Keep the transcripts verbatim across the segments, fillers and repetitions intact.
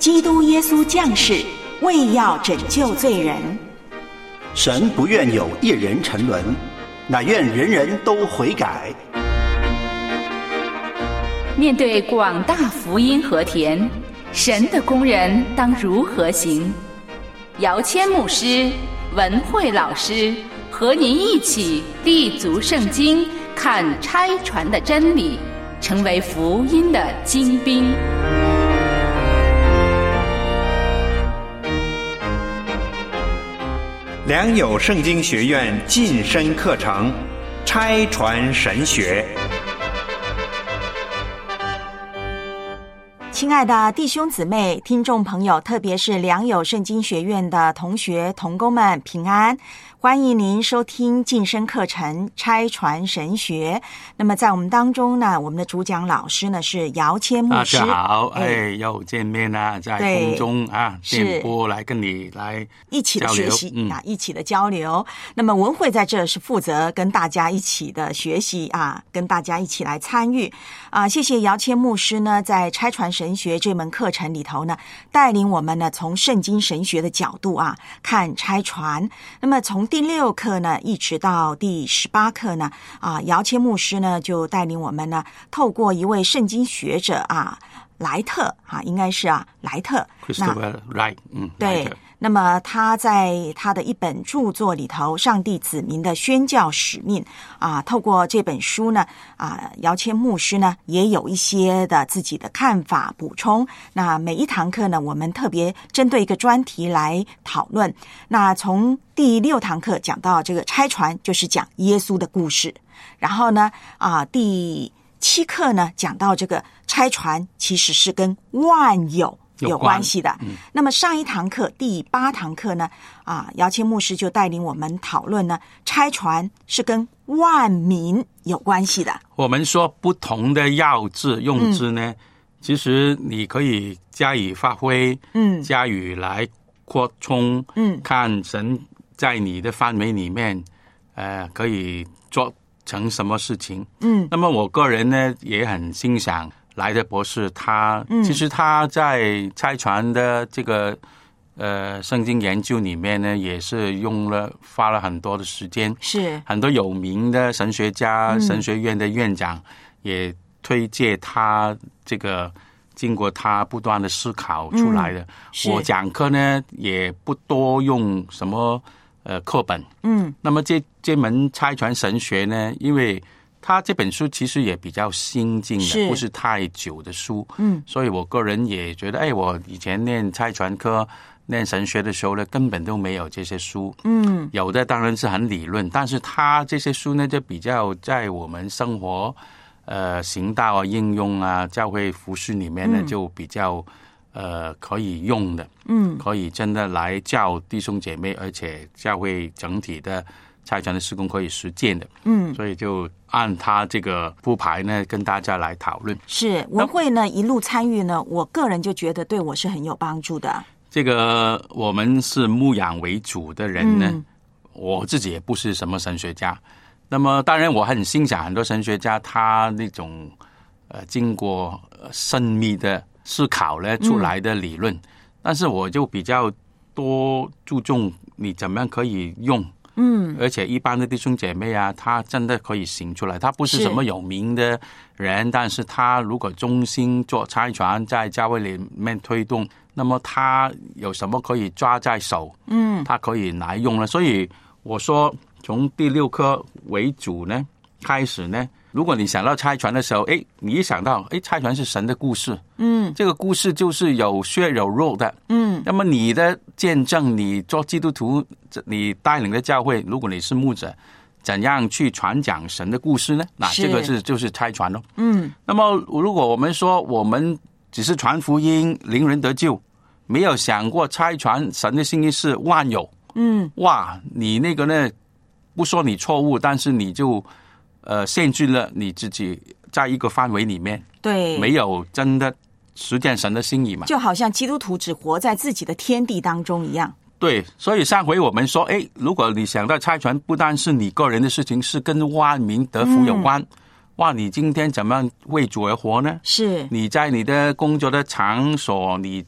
基督耶稣降世，为要拯救罪人。 神不愿有一人沉沦，乃愿人人都悔改。 面对广大福音和田，神的工人当如何行？姚谦牧师、文慧老师和您一起立足圣经，看拆传的真理，成为福音的精兵。 良友圣经学院晋升课程，拆传神学。 亲爱的弟兄姊妹、听众朋友，特别是良友圣经学院的同学同工们，平安！欢迎您收听晋升课程拆传神学。那么在我们当中呢，我们的主讲老师呢是姚谦牧师。 大家好，哎，哎又见面了，在空中啊，电波来跟你来一起的学习、 嗯、 啊，一起的交流。那么文慧在这是负责跟大家一起的学习啊，跟大家一起来参与啊。谢谢姚谦牧师呢，在拆传神学这门课程里头呢，带领我们呢从圣经神学的角度啊看拆传。那么从第六课呢一直到第十八课呢啊，姚谦牧师呢就带领我们呢透过一位圣经学者啊莱特啊，应该是啊莱特 Christopher Wright， 嗯， 对。那么他在他的一本著作里头，上帝子民的宣教使命啊，透过这本书呢啊，姚谦牧师呢也有一些的自己的看法补充。那每一堂课呢，我们特别针对一个专题来讨论。那从第六堂课讲到这个拆传，就是讲耶稣的故事。然后呢啊，第七课呢讲到这个拆传其实是跟万有有关系的。嗯、那么上一堂课第八堂课呢啊，姚谦牧师就带领我们讨论呢，拆传是跟万民有关系的。 我们说不同的药字用字呢、嗯、其实你可以加以发挥，嗯，加以来扩充，嗯，看神在你的范围里面呃可以做成什么事情。嗯，那么我个人呢也很欣赏莱特博士，他、嗯、其实他在拆传的这个呃圣经研究里面呢，也是用了花了很多的时间，是很多有名的神学家、嗯、神学院的院长也推荐他这个经过他不断的思考出来的。嗯、我讲课呢也不多用什么呃课本，嗯，那么这这门拆传神学呢，因为他这本书其实也比较新进的，是不是太久的书，嗯，所以我个人也觉得，哎，我以前念拆传科、念神学的时候呢，根本都没有这些书，嗯，有的当然是很理论，但是他这些书呢，就比较在我们生活、呃行道啊、应用啊、教会服事里面呢，嗯、就比较呃可以用的，嗯，可以真的来教弟兄姐妹，而且教会整体的拆传的事工可以实践的，嗯，所以就按他这个铺排呢，跟大家来讨论。是文慧呢一路参与呢，我个人就觉得对我是很有帮助的。这个我们是牧养为主的人呢，嗯、我自己也不是什么神学家。那么当然我很欣赏很多神学家，他那种呃经过深密的思考呢出来的理论，嗯、但是我就比较多注重你怎么样可以用。嗯，而且一般的弟兄姐妹啊，他真的可以行出来。他不是什么有名的人，是但是他如果忠心做拆传，在教会里面推动，那么他有什么可以抓在手？嗯，他可以来用了。所以我说，从第六课为主呢，开始呢，如果你想到拆传的时候，哎，你一想到，哎，拆传是神的故事，嗯，这个故事就是有血有肉的，嗯，那么你的见证，你做基督徒，你带领的教会，如果你是牧者，怎样去传讲神的故事呢？那这个是就是拆传咯，嗯，那么如果我们说我们只是传福音，灵人得救，没有想过拆传神的心意是万有，嗯，哇，你那个呢，不说你错误，但是你就呃，限制了你自己在一个范围里面，对，没有真的实践神的心意嘛，就好像基督徒只活在自己的天地当中一样。对，所以上回我们说，哎，如果你想到拆传不单是你个人的事情，是跟万民得福有关，嗯、哇，你今天怎么样为主而活呢？是你在你的工作的场所，你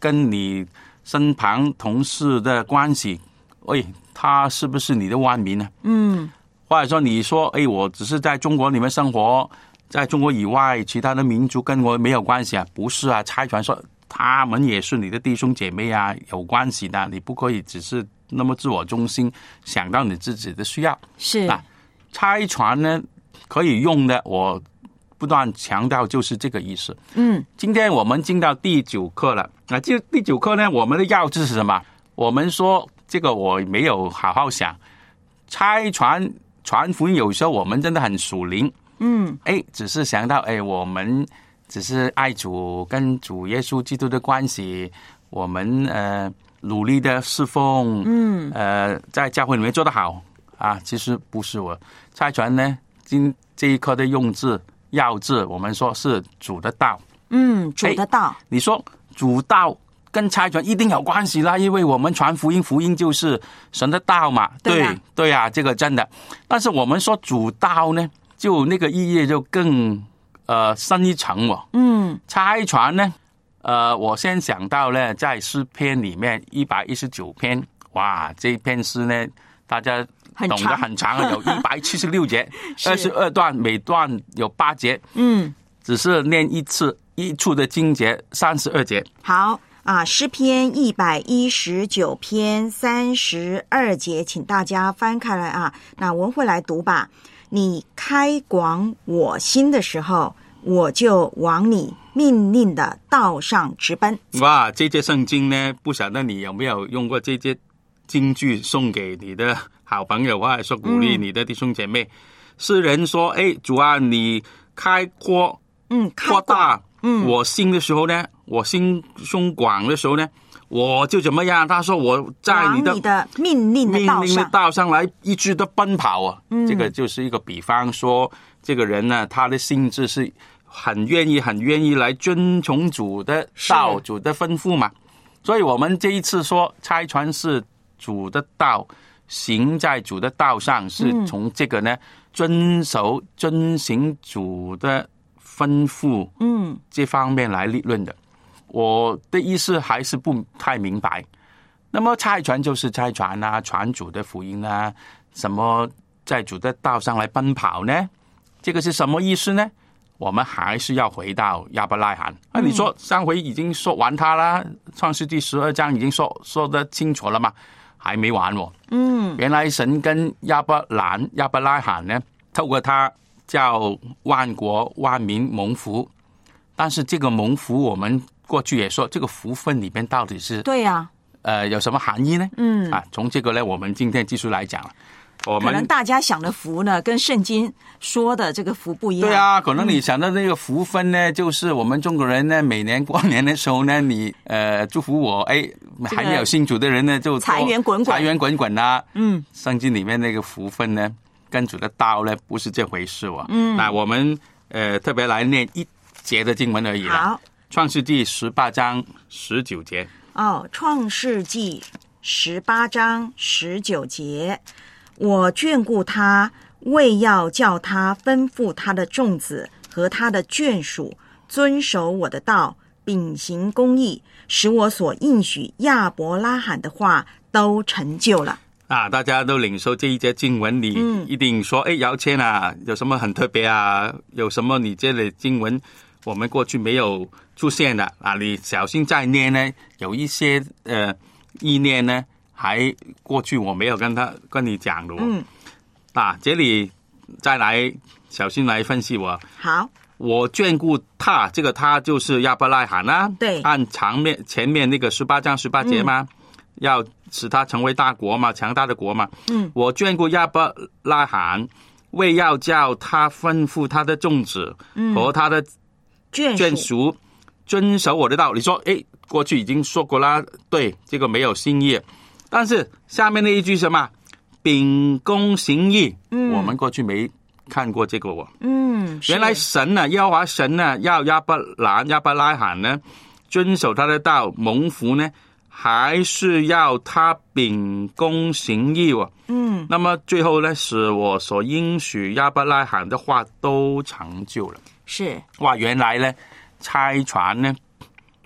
跟你身旁同事的关系，哎，他是不是你的万民呢？ 嗯， 或者说你说，哎，我只是在中国里面生活，在中国以外其他的民族跟我没有关系啊？不是啊，差传说他们也是你的弟兄姐妹啊，有关系的，你不可以只是那么自我中心，想到你自己的需要。 是啊，差传呢可以用的，我不断强调就是这个意思。 嗯， 今天我们进到第九课了。那这第九课呢，我们的要旨是什么？我们说这个我没有好好想，差传传福音有时候我们真的很属灵。 嗯， 哎，只是想到哎，我们只是爱主跟主耶稣基督的关系，我们呃努力的侍奉， 嗯， 呃在教会里面做得好啊，其实不是我差传呢。今这一课的用字要字，我们说是主的道。 嗯，主的道。 你说主道跟差传一定有关系啦，因为我们传福音，福音就是神的道嘛。 对啊， 对对啊，这个真的。但是我们说主道呢，就那个意义就更呃深一层哦。 嗯， 差传呢，呃，我先想到呢，在诗篇里面一百一十九篇，哇，这篇诗呢，大家懂得很长，有一百七十六节，二十二段，每段有八节。 嗯， 只是念一次一处的经节，三十二节。 好啊，诗篇一百一十九篇三十二节，请大家翻开来啊。那文慧来读吧。你开广我心的时候，我就往你命令的道上直奔。 哇，这节圣经呢，不晓得你有没有用过这节金句送给你的好朋友，或者说鼓励你的弟兄姐妹。嗯、诗人说：“哎，主啊，你开阔， 嗯， 扩大， 嗯， 我心的时候呢，我心胸广的时候呢，我就怎么样？”他说：“我在你的你的命令的道上， 命令的道上来一直的奔跑啊。” 嗯， 这个就是一个比方说，这个人呢，他的性质是很愿意、很愿意来遵从主的道、主的吩咐嘛。所以我们这一次说差传是主的道，行在主的道上，是从这个呢、嗯、遵守、遵行主的吩咐， 嗯，这方面来立论的。我的意思还是不太明白。那么差传就是差传啊，传主的福音啊，什么在主的道上来奔跑呢？这个是什么意思呢？我们还是要回到亚伯拉罕。那、啊、你说上回已经说完他啦，创世纪十二章已经说说得清楚了嘛？还没完哦。 嗯， 原来神跟亚伯兰、亚伯拉罕呢，透过他叫万国万民蒙福。但是这个蒙福，我们过去也说，这个福分里面到底是对呀、啊， 呃，有什么含义呢？ 嗯， 啊，从这个呢，我们今天继续来讲了。我们可能大家想的福呢，跟圣经说的这个福不一样。 对啊，可能你想到那个福分呢，嗯、就是我们中国人呢，每年过年的时候呢，你呃祝福我，哎，还没有信主的人呢，就财源滚滚， 财源滚滚啊。 嗯， 圣经里面那个福分呢，跟主的道呢，不是这回事哦。 嗯， 那我们呃特别来念一节的经文而已了。 好， 创世纪十八章十九节。 哦，创世纪十八章十九节。我眷顾他，为要叫他吩咐他的众子和他的眷属遵守我的道，秉行公义，使我所应许亚伯拉罕的话都成就了。 啊，大家都领受这一节经文，你一定说，哎、嗯，姚谦啊，有什么很特别啊？有什么你这里经文我们过去没有出现的啊？你小心再念呢，有一些呃意念呢。还过去我没有跟他跟你讲的哦， 嗯， 啊，这里再来小心来分析我。 好， 我眷顾他，这个他就是亚伯拉罕啦、啊， 对， 按长面前面那个十八章十八节嘛、嗯，要使他成为大国嘛，强大的国嘛， 嗯， 我眷顾亚伯拉罕，为要叫他吩咐他的众子和他的眷属遵守我的道。你说，哎，过去已经说过啦，对，这个没有新意。但是下面那一句什么秉公行义、嗯、我们过去没看过这个哦。 嗯， 原来神呢，耶和华神呢，要亚伯兰亚伯拉罕呢遵守他的道蒙福呢，还是要他秉公行义哦。 嗯， 那么最后呢，使我所应许亚伯拉罕的话都成就了。 是， 哇，原来呢差传呢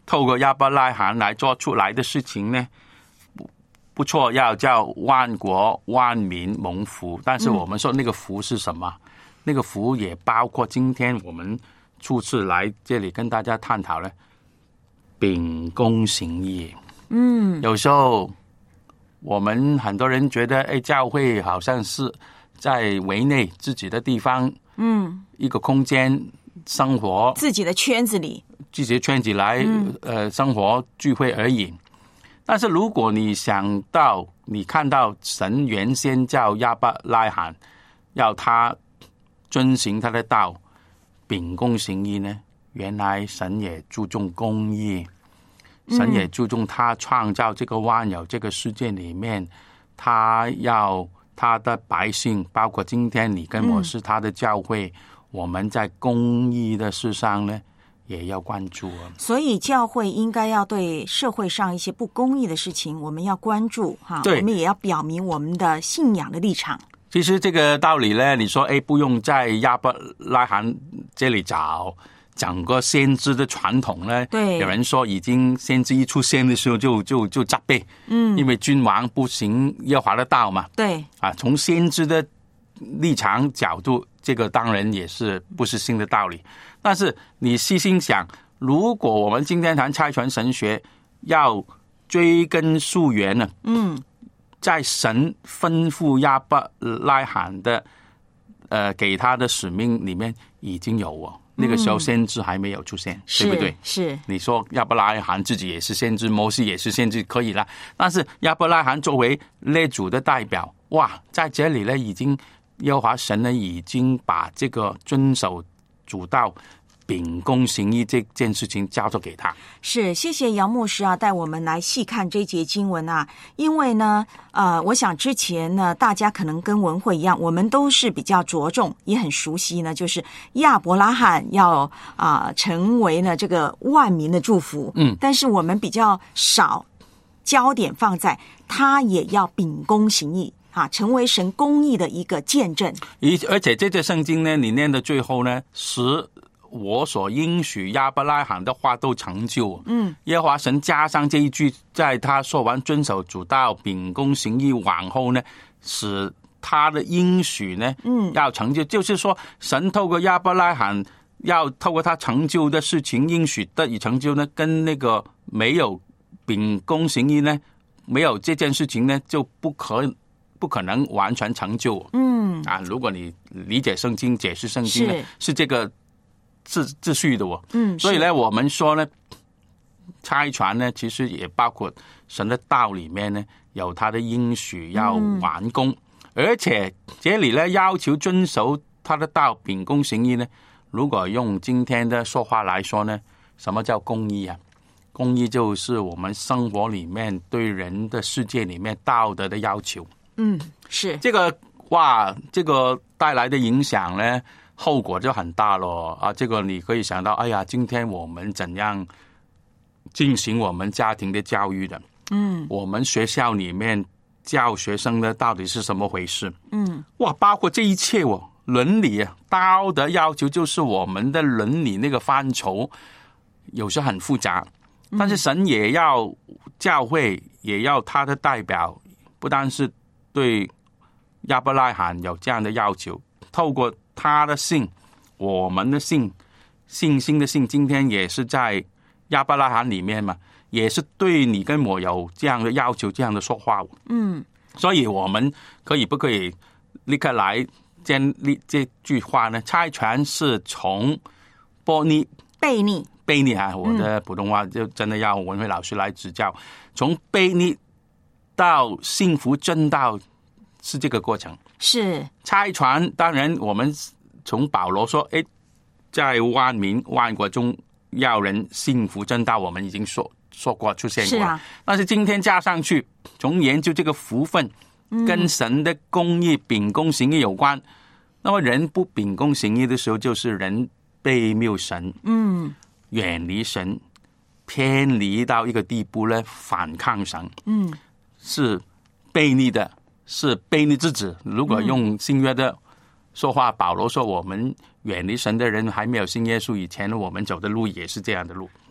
透过亚伯拉罕来做出来的事情呢，不不错，要叫万国万民蒙福。但是我们说那个福是什么？嗯、那个福也包括今天我们初次来这里跟大家探讨呢，秉公行义。嗯，有时候我们很多人觉得，哎，教会好像是在围内自己的地方，嗯，一个空间生活， 自己的圈子里。 自己的圈子来、嗯、呃生活聚会而已。但是如果你想到你看到神原先叫亚伯拉罕要他遵行他的道，秉公行义呢，原来神也注重公义，神也注重他创造这个万有这个世界里面，他要他的百姓，包括今天你跟我是他的教会、嗯、我们在公义的事上呢也要关注啊。 所以教会应该要对社会上一些不公义的事情我们要关注哈，我们也要表明我们的信仰的立场。 其实这个道理呢，你说哎，不用在亚伯拉罕这里找整个先知的传统呢， 对， 有人说已经先知一出现的时候就就就责备，嗯，因为君王不行耶和华的道嘛， 对啊，从先知的立场角度，这个当然也是不是新的道理。但是你细心想，如果我们今天谈差传神学，要追根溯源呢，嗯，在神吩咐亚伯拉罕的呃给他的使命里面已经有哦。那个时候先知还没有出现，嗯、对不对？ 是。 你说亚伯拉罕自己也是先知，摩西也是先知，可以了。但是亚伯拉罕作为列祖的代表，哇，在这里呢，已经耶和华神呢已经把这个遵守主道、秉公行义这件事情交托给他。 是，谢谢姚牧师啊，带我们来细看这节经文啊。因为呢，呃，我想之前呢，大家可能跟文慧一样，我们都是比较着重，也很熟悉呢，就是亚伯拉罕要啊、呃、成为呢这个万民的祝福。嗯，但是我们比较少焦点放在他也要秉公行义。啊，成为神公义的一个见证。 而且这节圣经呢，你念的最后呢，使我所应许亚伯拉罕的话都成就。嗯，耶和华神加上这一句，在他说完遵守主道、秉公行义往后呢，使他的应许呢，嗯，要成就，就是说，神透过亚伯拉罕要透过他成就的事情，应许得以成就呢，跟那个没有秉公行义呢，没有这件事情呢，就不可。不可能完全成就，嗯啊，如果你理解圣经、解释圣经呢，是, 是这个秩秩序的哦，嗯，所以呢，我们说呢，差传呢，其实也包括神的道里面呢，有他的应许要完工，嗯、而且这里呢要求遵守他的道、秉公行义呢，如果用今天的说话来说呢，什么叫公义啊？公义就是我们生活里面对人的世界里面道德的要求。 嗯，是这个哇，这个带来的影响呢，后果就很大了啊！这个你可以想到，哎呀，今天我们怎样进行我们家庭的教育的？嗯，我们学校里面教学生的到底是什么回事？嗯，哇，包括这一切哦，伦理啊、道德要求，就是我们的伦理那个范畴，有时很复杂，但是神也要教会，也要他的代表，不单是对亚伯拉罕有这样的要求，透过他的信，我们的信，信心的信，今天也是在亚伯拉罕里面嘛，也是对你跟我有这样的要求，这样的说话。嗯，所以我们可以不可以立刻来建立这句话呢？差传是从波尼悖逆悖逆啊，我的普通话就真的要文慧老师来指教，从悖逆到幸福真道是这个过程。 是差传，当然我们从保罗说，哎，在万民万国中要人幸福真道，我们已经说说过出现过。是啊，但是今天加上去，从研究这个福分跟神的公义、秉公行义有关。嗯、那么人不秉公行义的时候，就是人背谬神，嗯，远离神，偏离到一个地步呢，反抗神，嗯。是悖逆的，是悖逆之子。如果用新约的说话，保罗说我们远离神的人还没有信耶稣以前，我们走的路也是这样的路。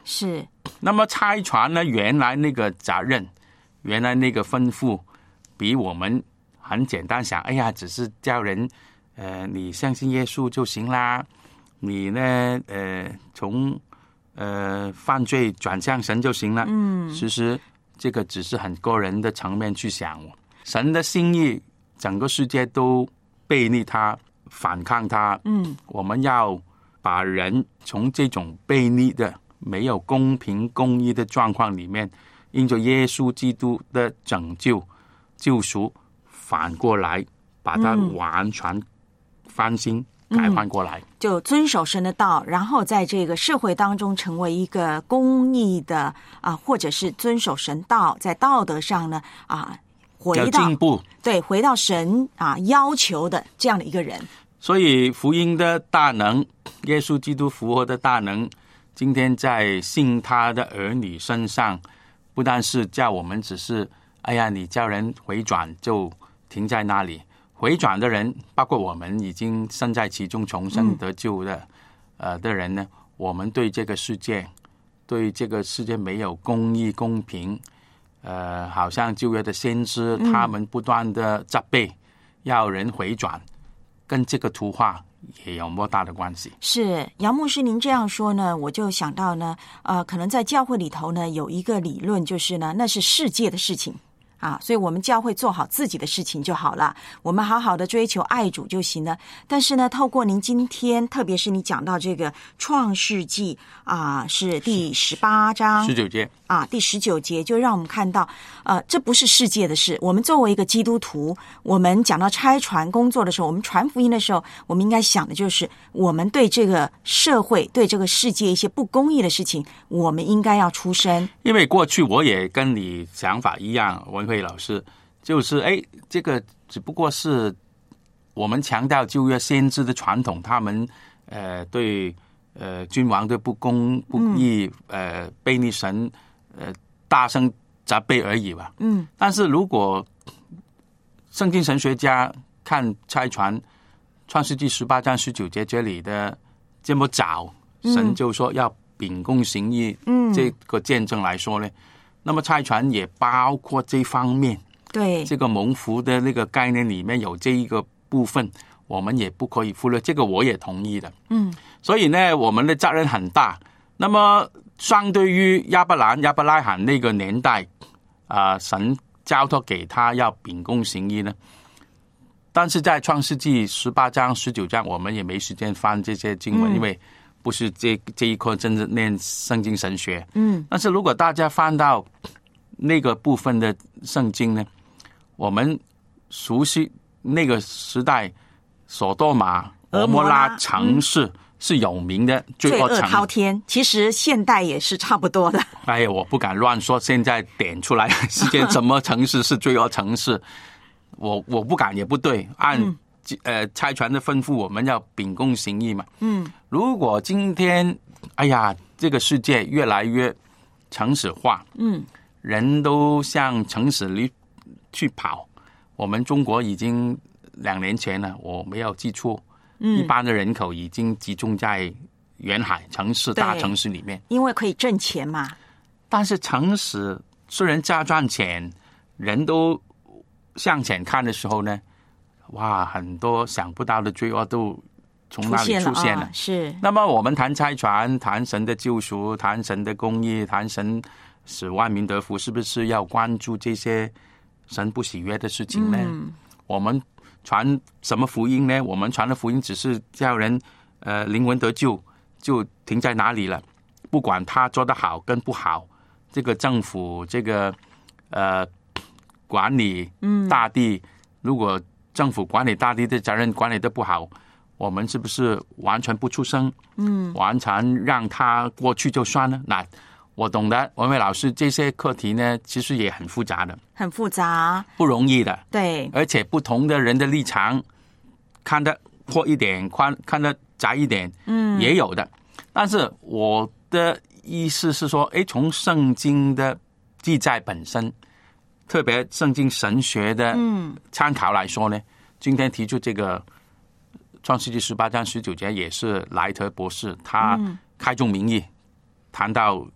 是。 那么差传呢，原来那个责任，原来那个吩咐，比我们很简单想，哎呀，只是叫人，呃，你相信耶稣就行啦，你呢，呃，从呃犯罪转向神就行了。嗯，其实这个只是很个人的层面去想，神的心意，整个世界都背逆他，反抗他。嗯，我们要把人从这种背逆的、没有公平公义的状况里面，因着耶稣基督的拯救、救赎，反过来把它完全翻新、嗯、改换过来， 就遵守神的道，然后在这个社会当中成为一个公义的啊，或者是遵守神道，在道德上呢啊，回到进步， 对，回到神啊要求的这样的一个人。 所以福音的大能，耶稣基督复活的大能，今天在信他的儿女身上，不但是叫我们只是哎呀，你叫人回转就停在那里。回转的人，包括我们已经身在其中重生得救的、嗯、呃的人呢，我们对这个世界，对这个世界没有公义公平，呃，好像旧约的先知、嗯、他们不断的责备要人回转，跟这个图画也有莫大的关系。 是杨牧师您这样说呢，我就想到呢，呃，可能在教会里头呢有一个理论，就是呢，那是世界的事情啊，所以我们教会做好自己的事情就好了，我们好好的追求爱主就行了。但是呢，透过您今天，特别是你讲到这个创世纪啊，是第十八章十九节啊，第十九节就让我们看到，呃，这不是世界的事。我们作为一个基督徒，我们讲到差传工作的时候，我们传福音的时候，我们应该想的就是，我们对这个社会、对这个世界一些不公义的事情，我们应该要出声。 因为过去我也跟你想法一样，文慧老师，就是哎，这个只不过是我们强调旧约先知的传统，他们呃对呃君王的不公不义，嗯、呃背逆神。呃，大声责备而已吧。嗯，但是如果圣经神学家看差传创世纪十八章十九节这里的这么早，嗯、神就说要秉公行义，嗯，这个见证来说呢，那么差传也包括这方面。 对， 这个蒙福的那个概念里面有这一个部分，我们也不可以忽略。这个我也同意的。嗯，所以呢，我们的责任很大。那么。相对于亚伯兰、亚伯拉罕那个年代，啊、呃，神交托给他要秉公行义呢。但是在创世纪十八章、十九章，我们也没时间翻这些经文，嗯、因为不是这这一课真正念圣经神学。嗯，但是如果大家翻到那个部分的圣经呢，我们熟悉那个时代，索多玛、俄摩拉城市。嗯是有名的罪恶城， 罪恶滔天。其实现代也是差不多的。 哎呀，我不敢乱说，现在点出来世界什么城市是罪恶城市，我我不敢也不对。按、嗯、呃差传的吩咐，我们要秉公行义嘛。嗯，如果今天哎呀，这个世界越来越城市化，嗯，人都向城市里去跑。我们中国已经两年前了，我没有记错。嗯、一般的人口已经集中在沿海城市、大城市里面， 因为可以挣钱嘛。 但是城市虽然在赚钱，人都向前看的时候呢，哇，很多想不到的罪恶都从那里出现了。 现了哦、是。 那么我们谈差传，谈神的救赎，谈神的公义，谈神使万民得福，是不是要关注这些神不喜悦的事情呢？嗯、我们。传什么福音呢？我们传的福音只是叫人呃灵魂得救，就停在哪里了？不管他做得好跟不好，这个政府这个呃管理大地，嗯、如果政府管理大地的责任管理得不好，我们是不是完全不出声？嗯，完全让他过去就算了？那我懂得，文慧老师这些课题呢，其实也很复杂的， 很复杂， 不容易的。 对， 而且不同的人的立场，看得阔一点，看看得窄一点，嗯，也有的。但是我的意思是说，哎，从圣经的记载本身，特别圣经神学的参考来说呢，嗯、今天提出这个创世纪十八章十九节，也是莱特博士他开宗明义。谈到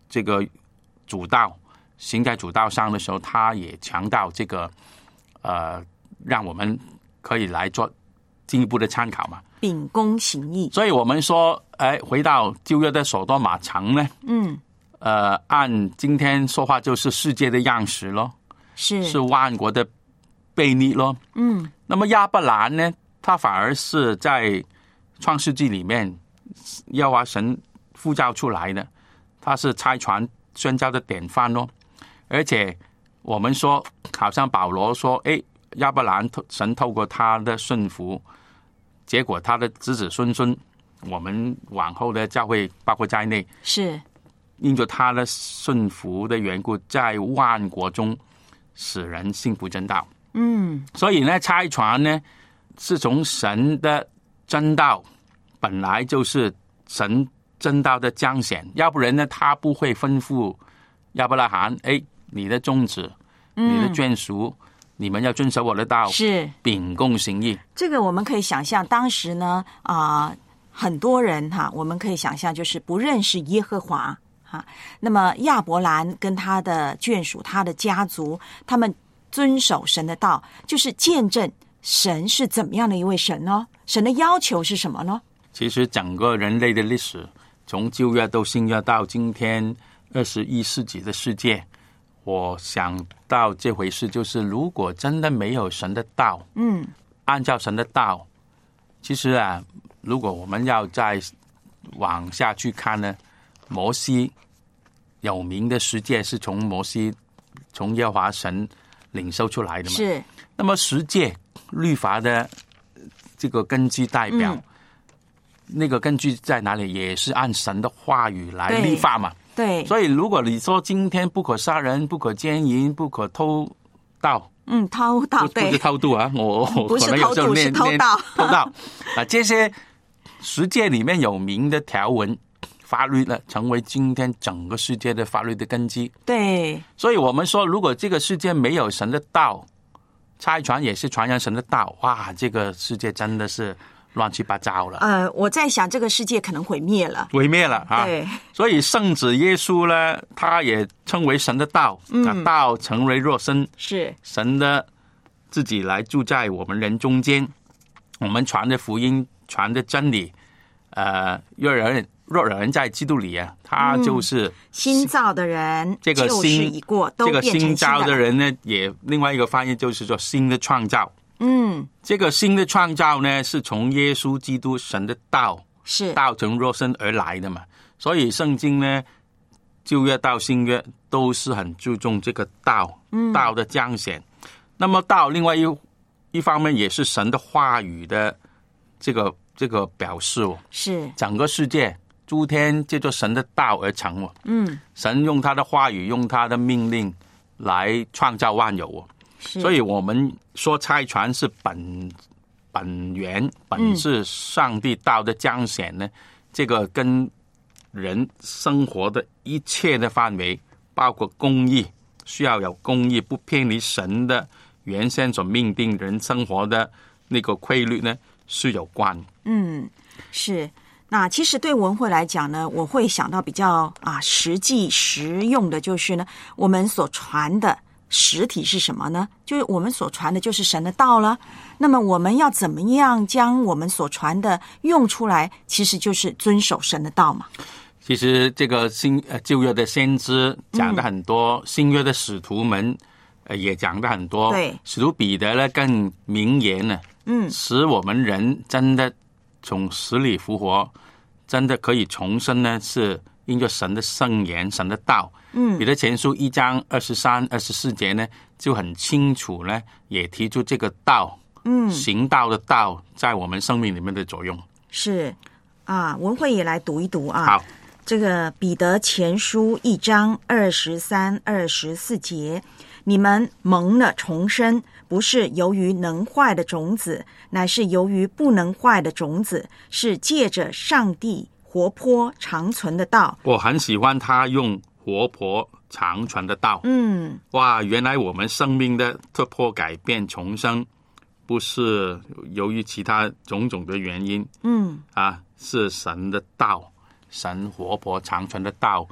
这个主道行在主道上的时候，他也强调这个呃，让我们可以来做进一步的参考嘛。 秉公行义。 所以我们说，哎，回到旧约的所多玛城呢， 嗯， 呃，按今天说话就是世界的样式咯， 是是万国的悖逆咯。 嗯， 那么亚伯兰呢，他反而是在创世纪里面耶和华神呼召出来的，他是差传宣教的典范咯。而且我们说，好像保罗说，哎，亚伯兰神透过他的顺服，结果他的子子孙孙，我们往后的教会包括在内， 是因着他的顺服的缘故，在万国中使人信服真道。 嗯， 所以呢，差传呢是从神的真道，本来就是神真道的彰显，要不然呢，他不会吩咐亚伯拉罕，哎，你的宗子，你的眷属，嗯，你们要遵守我的道， 是秉公行义。 这个我们可以想象，当时呢，啊、呃，很多人哈，我们可以想象，就是不认识耶和华哈。那么亚伯兰跟他的眷属、他的家族，他们遵守神的道，就是见证神是怎么样的一位神呢？神的要求是什么呢？ 其实整个人类的历史，从旧约到新约到今天二十一世纪的世界，我想到这回事，就是如果真的没有神的道， 嗯， 按照神的道，其实啊，如果我们要再往下去看呢，摩西有名的十诫是从摩西从耶和华神领受出来的嘛。 是。 那么十诫律法的这个根基代表，嗯，那个根据在哪里？也是按神的话语来立法嘛。 对。 所以如果你说今天不可杀人、不可奸淫、不可偷盗， 嗯，偷盗，对， 不是偷渡啊，我不是偷渡，是偷盗， 偷盗啊，这些十诫里面有名的条文法律呢，成为今天整个世界的法律的根基。 对。所以我们说，如果这个世界没有神的道，差传也是传扬神的道，哇，这个世界真的是乱七八糟了。 呃，我在想，这个世界可能毁灭了， 毁灭了啊！ 对， 所以圣子耶稣呢，他也称为神的道，嗯，道成为肉身， 是神的自己来住在我们人中间。我们传的福音，传的真理，呃，若人若有人在基督里啊，他就是、嗯、 新造的人， 这个新已过，都变成新的。 这个新造的人呢，也另外一个翻译就是说新的创造。 嗯， 这个新的创造呢，是从耶稣基督神的道是道成肉身而来的嘛。所以圣经呢，旧约到新约都是很注重这个道，嗯，道的彰显。那么道另外一一方面也是神的话语的这个这个表示哦， 是整个世界诸天借着神的道而成哦， 嗯， 神用他的话语，用他的命令来创造万有哦。所以我们说差传是本本源，本是上帝道的彰显呢，嗯，这个跟人生活的一切的范围，包括公义，需要有公义，不偏离神的原先所命定人生活的那个规律呢，是有关。 嗯，是。那其实对文慧来讲呢，我会想到比较啊实际实用的，就是呢，我们所传的实体是什么呢？就是我们所传的就是神的道了。那么我们要怎么样将我们所传的用出来？其实就是遵守神的道嘛。 其实这个新呃旧约的先知讲的很多，嗯，新约的使徒们呃也讲的很多。 对， 使徒彼得呢更明言呢， 嗯， 使我们人真的从死里复活，真的可以重生呢，是因着神的圣言，神的道。 嗯， 彼得前书一章二十三、二十四节呢，就很清楚呢，也提出这个道， 嗯， 行道的道，在我们生命里面的作用。 是啊，文慧也来读一读啊。 好， 这个彼得前书一章二十三、二十四节，你们蒙了重生，不是由于能坏的种子，乃是由于不能坏的种子，是借着上帝活泼长存的道。 我很喜欢他用活泼长存的道。 嗯， 哇，原来我们生命的突破、改变、重生，不是由于其他种种的原因。 嗯， 啊，是神的道，神活泼长存的道，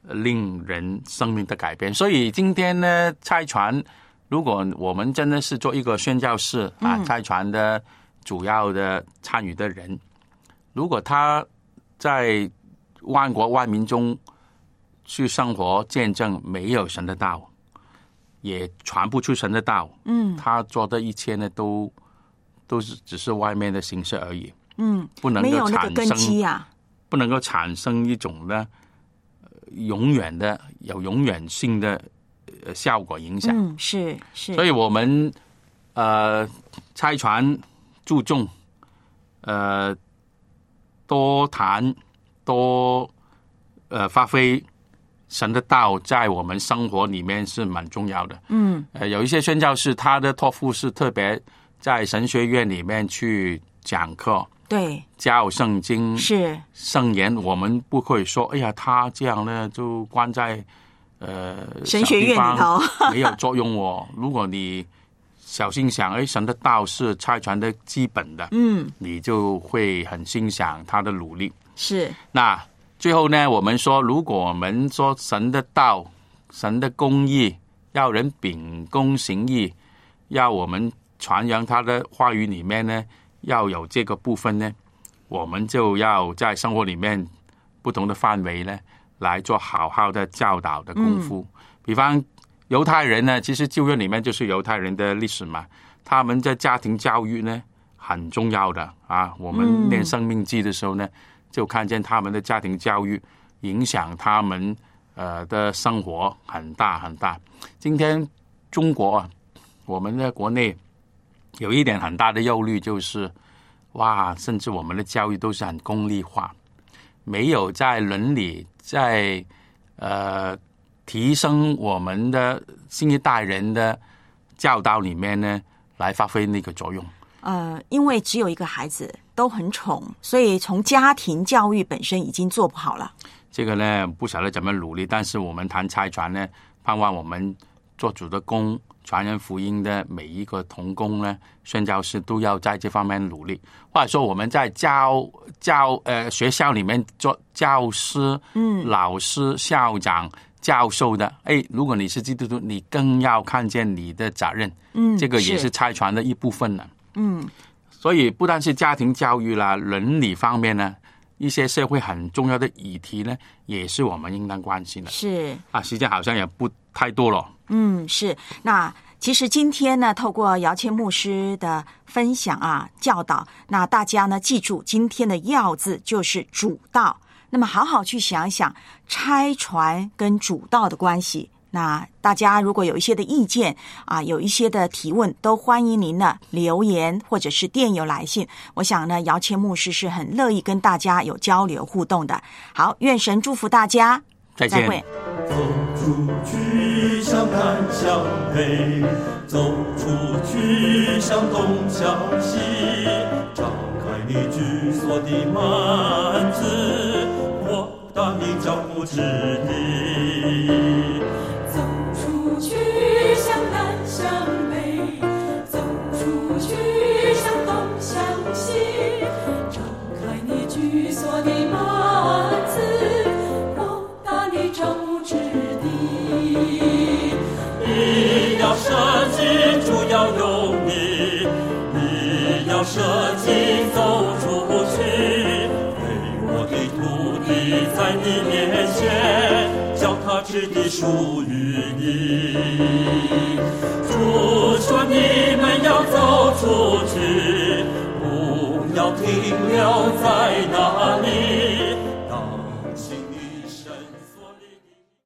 令人生命的改变。所以今天呢，差传，如果我们真的是做一个宣教士啊，嗯、差传的主要的参与的人，如果他在万国万民中去生活，见证没有神的道，也传不出神的道，嗯，他做的一切呢，都都是只是外面的形式而已，嗯，不能够产生，没有那个根基啊，不能够产生一种呢，永远的有永远性的效果影响， 嗯，是是， 所以我们呃差传注重呃多谈多呃发挥神的道在我们生活里面是蛮重要的。嗯，呃，有一些宣教士他的托付是特别在神学院里面去讲课， 对， 教圣经是圣言，我们不可以说，哎呀，他这样呢就关在呃神学院里头没有作用哦。如果你小心想，哎，神的道是差传的基本的，嗯，你就会很欣赏他的努力。 是， 那最后呢，我们说，如果我们说神的道、神的公义，要人秉公行义，要我们传扬他的话语里面呢，要有这个部分呢，我们就要在生活里面不同的范围呢，来做好好的教导的功夫。嗯、比方犹太人呢，其实旧约里面就是犹太人的历史嘛，他们在家庭教育呢很重要的啊。我们念生命记的时候呢，嗯、就看见他们的家庭教育影响他们呃的生活很大很大。今天中国啊，我们的国内有一点很大的忧虑，就是哇，甚至我们的教育都是很功利化，没有在伦理在呃提升我们的新一代人的教导里面呢，来发挥那个作用。 呃，因为只有一个孩子，都很宠，所以从家庭教育本身已经做不好了。 这个呢，不晓得怎么努力，但是我们谈差传呢，盼望我们做主的工，传人福音的每一个同工呢，宣教士都要在这方面努力。或者说我们在教教呃学校里面做教师、嗯、老师、校长、教授的，哎，如果你是基督徒，你更要看见你的责任，嗯，这个也是差传的一部分了，嗯。所以不但是家庭教育啦、伦理方面呢，一些社会很重要的议题呢，也是我们应当关心的。 是啊，时间好像也不太多了。 嗯，是。那其实今天呢，透过姚谦牧师的分享啊、教导，那大家呢记住今天的要字就是主道。那么好好去想一想差传跟主道的关系。那大家如果有一些的意见啊，有一些的提问，都欢迎您呢留言或者是电邮来信。我想呢，姚谦牧师是很乐意跟大家有交流互动的。好，愿神祝福大家， 再见。 再会。 走出去，向南向北，走出去，向东向西，张开你居所的幔子，扩大你脚步之地。 走出去，向南向北，走出去，向东向西，张开你居所的幔子，扩大你脚步之地。 你要舍己，主要有你；你要舍己，走出去，给我的土地在你面前，叫它直地属于你。主说你们要走出去，不要停留在那里。